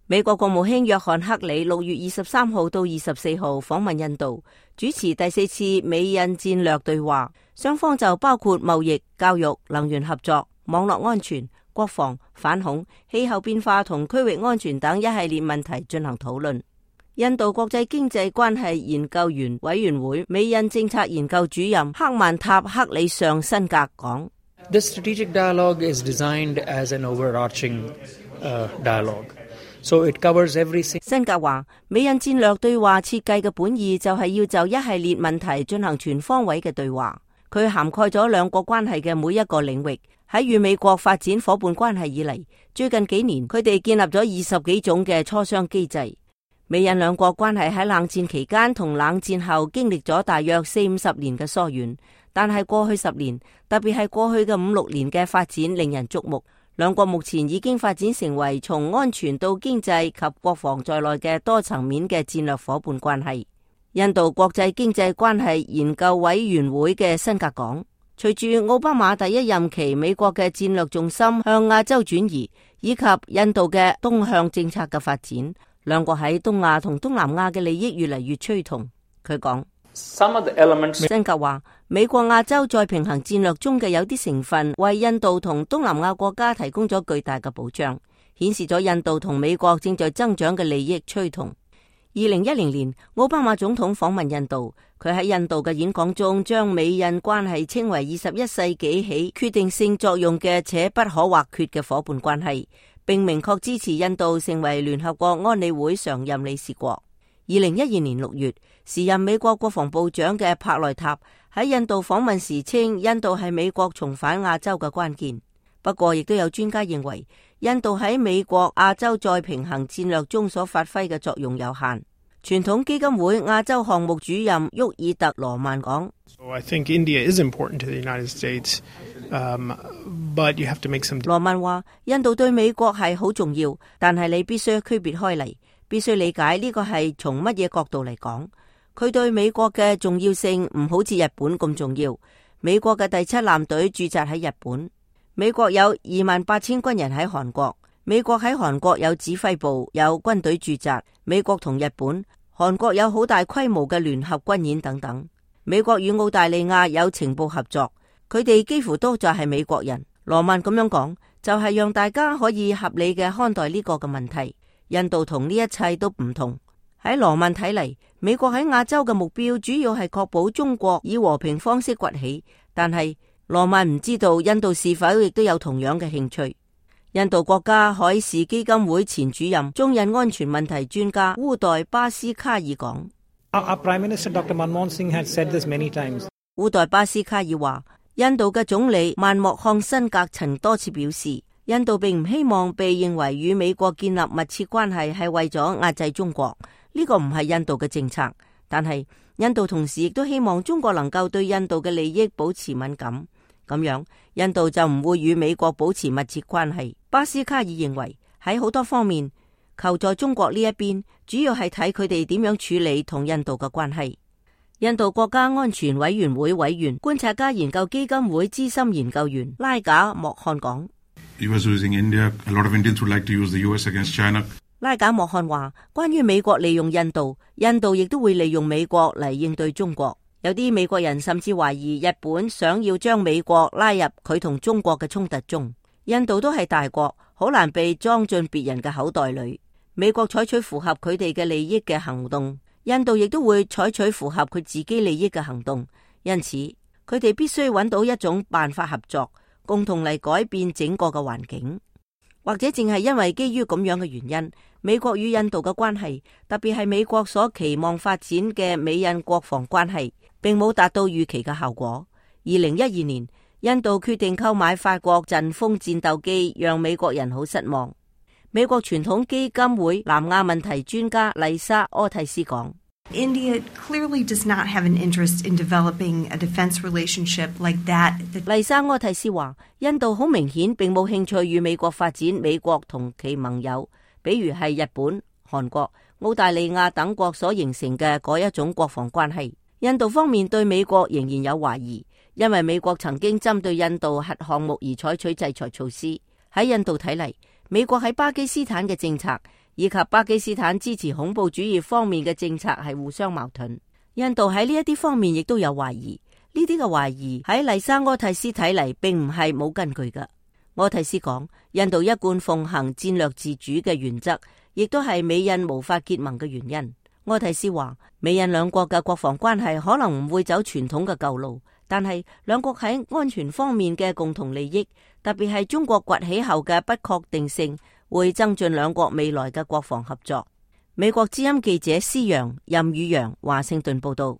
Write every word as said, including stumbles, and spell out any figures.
美國國務卿約翰克里六月二十三號到二十四號訪問印度，主持第四次美印戰略對話，雙方就包括貿易、教育、能源合作、網絡安全、國防、反恐、氣候變化同區域安全等一系列問題進行討論。印度國際經濟關係研究員委員會美印政策研究主任克曼塔克里尚辛格講 ：The strategic dialogue is designed as an overarching uh, dialogue. So it covers everything. 辛格話，美印戰略對話設計嘅本意就係要就一系列問題進行全方位嘅對話。佢涵蓋咗兩國關係嘅每一個領域。喺與美國發展伙伴關係以嚟，最近幾年佢哋建立咗二十幾種嘅磋商機制。美印兩國關係喺冷戰期間同冷戰後經歷咗大約四五十年嘅疏遠，但係過去十年，特別係過去嘅五六年嘅發展令人矚目。兩國目前已經發展成為從安全到經濟及國防在內嘅多層面嘅戰略伙伴關係。印度國際經濟關係研究委員會嘅辛格講，隨住奧巴馬第一任期美國嘅戰略重心向亞洲轉移，以及印度嘅東向政策嘅發展，兩國喺東亞同東南亞嘅利益越嚟越趨同。佢講，辛格話，美國亞洲再平衡戰略中嘅有啲成分，為印度同東南亞國家提供咗巨大嘅保障，顯示咗印度同美國正在增長嘅利益趨同。二零一零年，奧巴馬總統訪問印度，佢喺印度嘅演講中，將美印關係稱為二十一世紀起決定性作用嘅且不可或缺嘅伙伴關係，並明確支持印度成為聯合國安理會常任理事國。二零一二年六月，時任美國國防部長嘅帕內塔喺印度訪問時稱，印度係美國重返亞洲嘅關鍵。不過，亦都有專家認為，印度喺美國亞洲再平衡戰略中所發揮嘅作用有限。傳統基金會亞洲項目主任沃爾特羅曼講 ：So I think India is important to the United States, um, but you have to make some. 羅曼話：印度對美國係好重要，但係你必須區別開嚟。必須理解呢個係從乜嘢角度嚟講，佢對美國嘅重要性唔好似日本咁重要。美國嘅第七艦隊駐紮喺日本，美國有二萬八千軍人喺韓國，美國喺韓國有指揮部，有軍隊駐紮。美國同日本、韓國有好大規模嘅聯合軍演等等。美國與澳大利亞有情報合作，佢哋幾乎都就係美國人。羅曼咁樣講，就係讓大家可以合理嘅看待呢個嘅問題。印度同呢一切都唔同。喺羅曼睇嚟，美國喺亞洲嘅目標主要係確保中國以和平方式崛起，但係羅曼唔知道印度是否亦都有同樣嘅興趣。印度國家海事基金會前主任、中印安全問題專家烏代巴斯卡爾講： Our Prime Minister Doctor Manmohan Singh had said this many times. 烏代巴斯卡爾話，印度嘅總理曼莫漢辛格曾多次表示，印度並唔希望被認為與美國建立密切關係係為咗壓制中國，呢個唔係印度嘅政策。但係印度同時亦都希望中國能夠對印度嘅利益保持敏感，咁樣印度就唔會與美國保持密切關係。巴斯卡爾認為喺好多方面，求在中國呢一邊，主要係睇佢哋點樣處理同印度嘅關係。印度國家安全委員會委員、觀察家研究基金會資深研究員拉賈莫漢講。拉賈莫漢話，關於美國利用印度，印度亦都會利用美國嚟應對中國。有啲美國人甚至懷疑日本想要將美國拉入佢同中國嘅衝突中。印度都係大國，好難被裝進別人嘅口袋裏。美國採取符合佢哋嘅利益嘅行動，印度亦都會採取符合佢自己利益嘅行動。因此，佢哋必須揾到一種辦法合作，共同嚟改變整個嘅環境。或者正係因為基於咁樣嘅原因，美國與印度嘅關係，特別係美國所期望發展嘅美印國防關係，並冇達到預期嘅效果。二零一二年，印度決定購買法國陣風戰鬥機，讓美國人好失望。美國傳統基金會南亞問題專家麗莎柯蒂斯講 ：India clearly does not have an interest in developing a defense relationship like that. 麗莎柯蒂斯話，印度好明顯並冇興趣與美國發展美國同其盟友，比如係日本、韓國、澳大利亞等國所形成嘅嗰一種國防關係。印度方面對美國仍然有懷疑，因為美國曾經針對印度核項目而採取制裁措施。喺印度睇嚟，美國喺巴基斯坦嘅政策以及巴基斯坦支持恐怖主義方面嘅政策係互相矛盾。印度喺呢一啲方面亦都有懷疑，呢啲嘅懷疑喺麗莎柯蒂斯睇嚟並唔係冇根據嘅。柯蒂斯講，印度一貫奉行戰略自主嘅原則，亦都係美印無法結盟嘅原因。柯蒂斯話，美印兩國嘅國防關係可能唔會走傳統嘅舊路，但係兩國喺安全方面嘅共同利益，特別係中國崛起後嘅不確定性，會增進兩國未來嘅國防合作。美國之音記者施陽、任宇陽華盛頓報道。